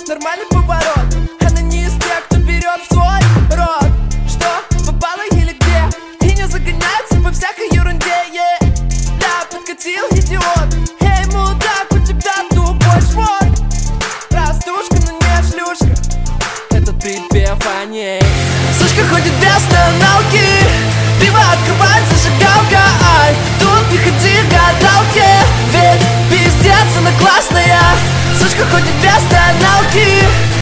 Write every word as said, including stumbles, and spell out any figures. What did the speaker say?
нормальный поворот. Она не из тех, кто берет в свой рот. Что, попала или где? И не загоняется по всякой ерунде, yeah. Ля, подкатил идиот. Эй, мудак, у тебя тупой шмот. Простушка, но не шлюшка. Это припев о ней. Сучка ходит без остановки. Пиво открывает, зажигал